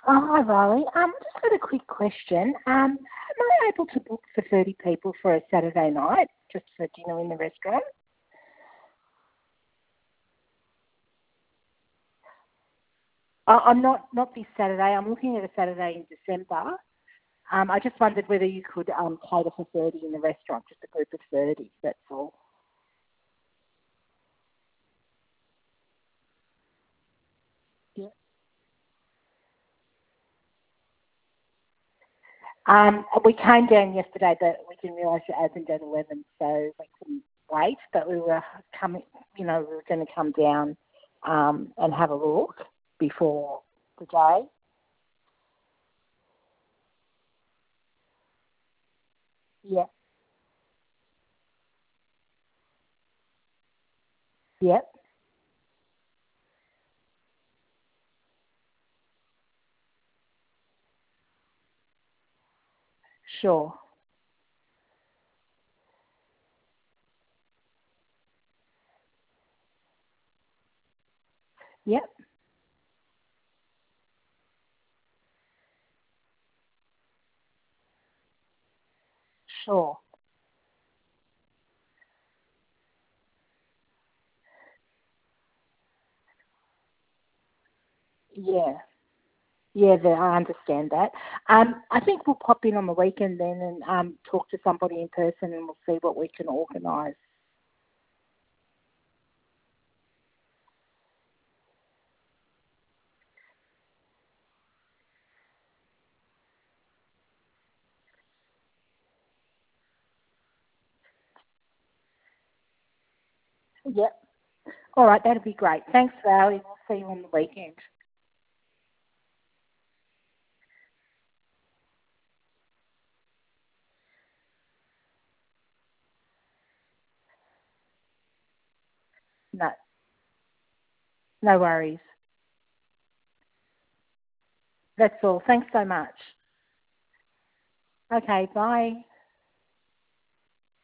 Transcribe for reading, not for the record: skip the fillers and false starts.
Hi, Riley. Just got a quick question. Am I able to book for 30 people for a Saturday night, just for dinner in the restaurant? I'm not this Saturday. I'm looking at a Saturday in December. I just wondered whether you could cater for 30 in the restaurant, just a group of 30, that's all. Yeah. We came down yesterday, but we didn't realise it opened at 11, so we couldn't wait. But we were coming, we were going to come down and have a look before the day. Yeah. Yep. Sure. Yep. Sure. Yeah. Yeah, I understand that. I think we'll pop in on the weekend then and talk to somebody in person and we'll see what we can organise. Yep. All right, that'd be great. Thanks, Valerie. We'll see you on the weekend. No, no worries. That's all. Thanks so much. Okay, bye.